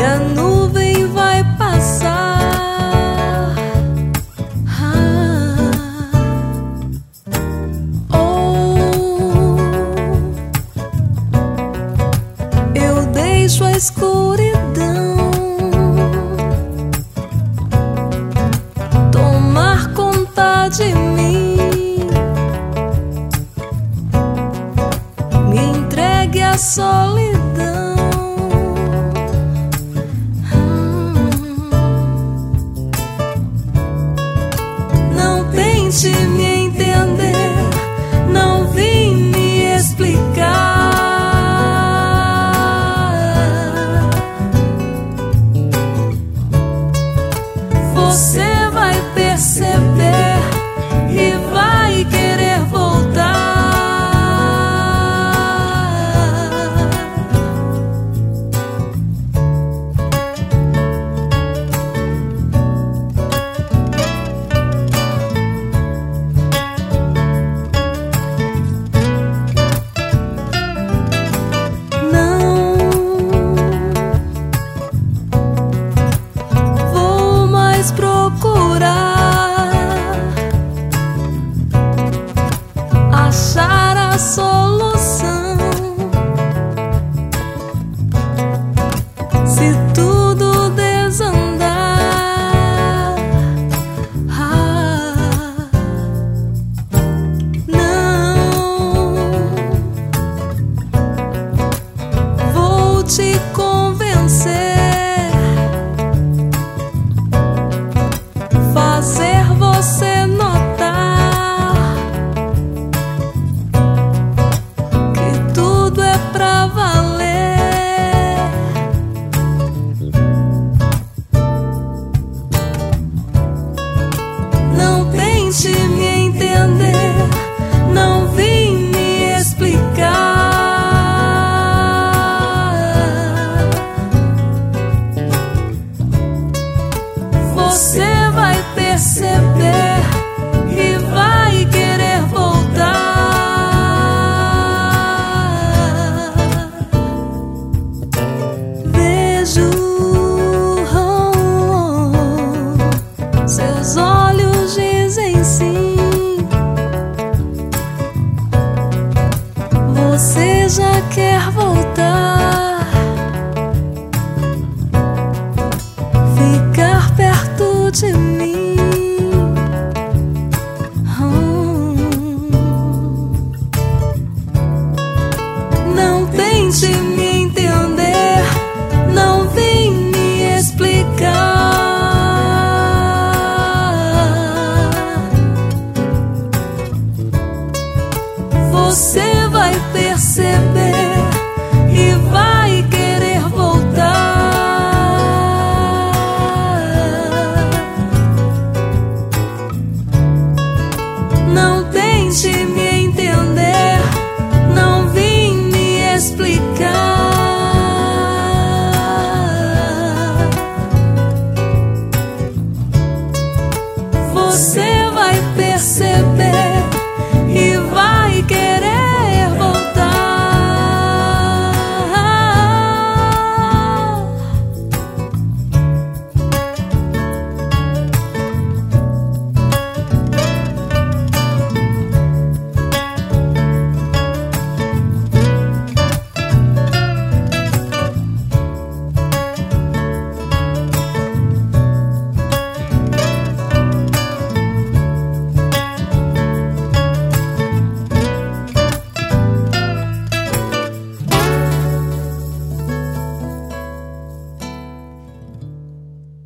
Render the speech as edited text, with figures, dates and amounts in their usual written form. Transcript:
a nuvem vai passar. Eu deixo a escuridão tomar conta de mim, me entregue à solidão. Não tente me entender, não vim me explicar. Você vai perceber e vai querer voltar. Não vou mais procurar achar a solução. Se tudo desandar, não vou te convencer, fazer você notar que tudo é pra valer. Não tente me entender, não vim me explicar. Você vai perceber e vai querer voltar. Vejo